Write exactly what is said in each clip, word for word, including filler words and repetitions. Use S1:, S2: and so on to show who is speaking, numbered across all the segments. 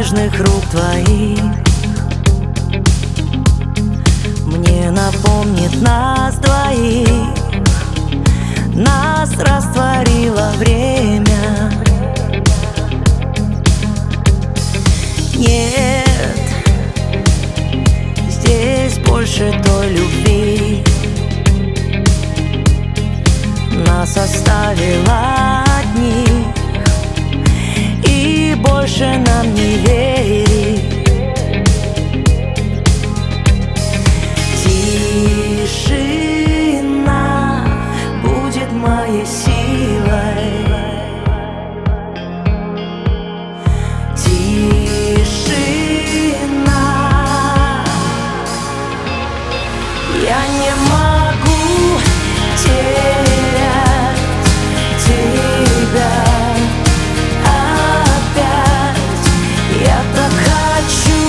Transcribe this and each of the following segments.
S1: нежных рук твоих мне напомнит нас двоих. Нас растворило время. Нет здесь больше той любви. Нас оставила одних, и больше нам не верить. Тишина будет моей силой. Тишина. Я не могу терять тебя опять. Я так хочу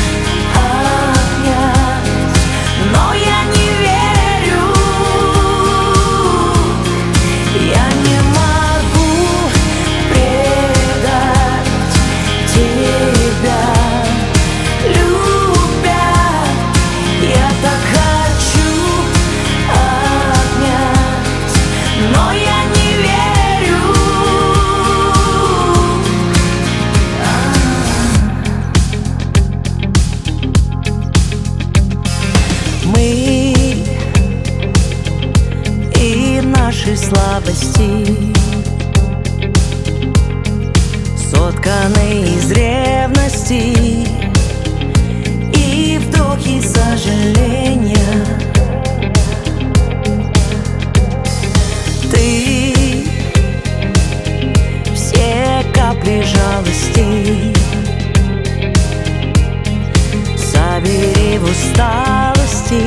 S1: обнять, но я не верю. Я не могу предать тебя, любя. Я так хочу обнять, но я не верю. Мы и наши слабости сотканы из ревности и вдохи сожаления. Ты все капли жалости собери в усталости.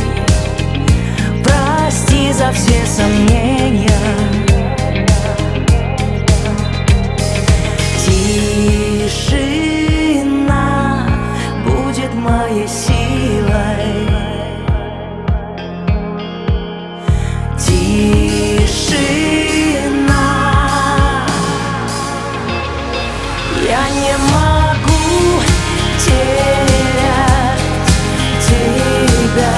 S1: Прости за все сомнения. Тишина будет моей силой. Тишина. Я не могу терять тебя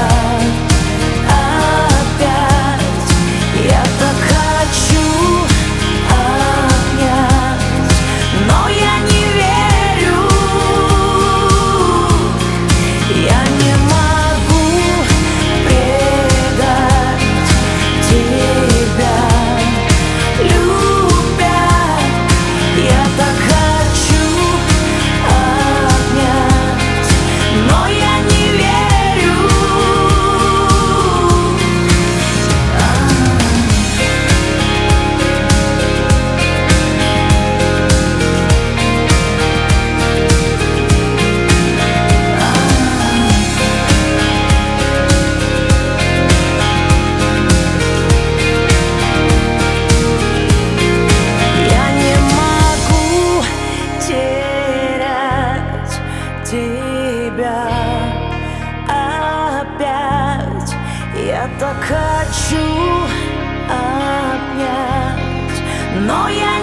S1: опять. Я так хочу обнять, но я не верю. Я не могу предать тебя, любя. Я так хочу обнять, но я не верю. Я не могу терять тебя опять. Я так хочу обнять, но я